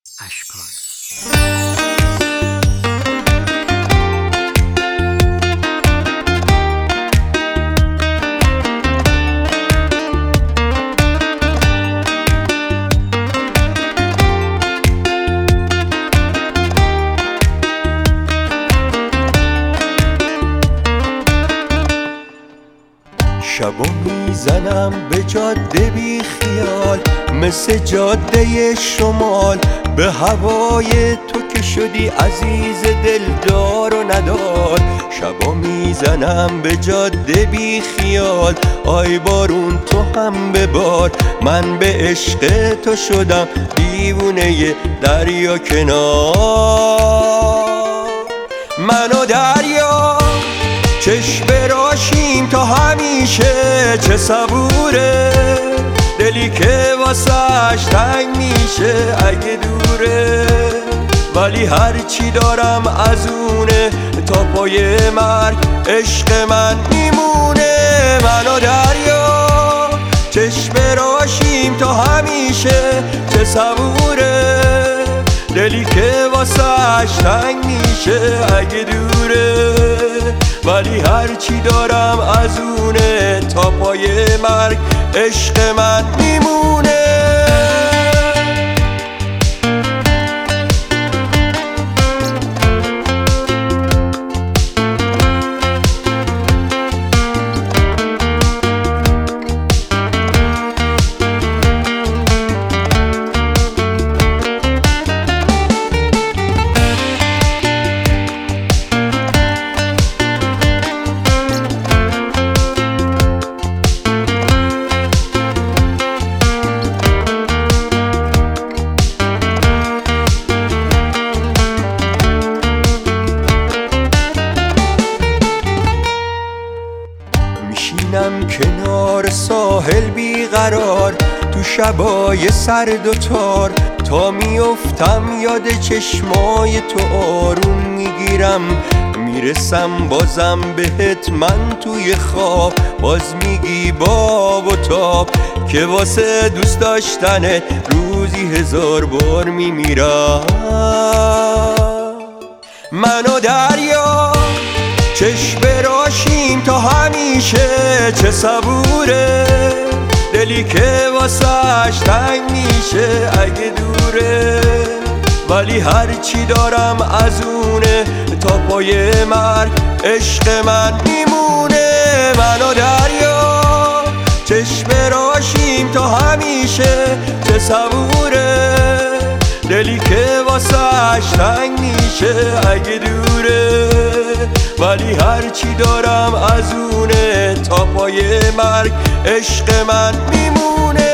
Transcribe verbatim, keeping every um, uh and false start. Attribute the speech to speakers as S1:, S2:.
S1: اشکال.
S2: شبا میزنم به جاده بی خیال، مثل جاده شمال، به هوای تو که شدی عزیز دلدار و ندار. شبا میزنم به جاده بی خیال، آی بارون تو هم ببار. من به عشق تو شدم دیوونه دریا کنار. من و دریا چشم براشیم تا همیشه، چه صبوره دلی که واسش تنگ میشه اگه دوره. ولی هرچی دارم از اونه تا پای مرگ عشق من میمونه. من و دریا چشم براشیم تا همیشه، چه صبوره دلی که واسش تنگ میشه اگه دوره. ولی هرچی دارم از اونه تا پای مرگ عشق من میمونه. میشینم کنار ساحل بیقرار، تو شبای سرد و تار، تا میافتم یاد چشمای تو آروم میگیرم. میرسم بازم بهت من توی خواب، باز میگی باب و تاب، که واسه دوست داشتنت روزی هزار بار میمیرم. من و دریا چشم براشیم تا همیشه، چه صبوره دلی که واسش تنگ میشه اگه دوره. ولی هرچی دارم از اونه تا پای مرگ عشق من میمونه. من و دریا چشم براشیم تا همیشه، چه صبوره دلی که واسش تنگ میشه اگه دوره. ولی هرچی دارم از اونه تا پای مرگ عشق من میمونه.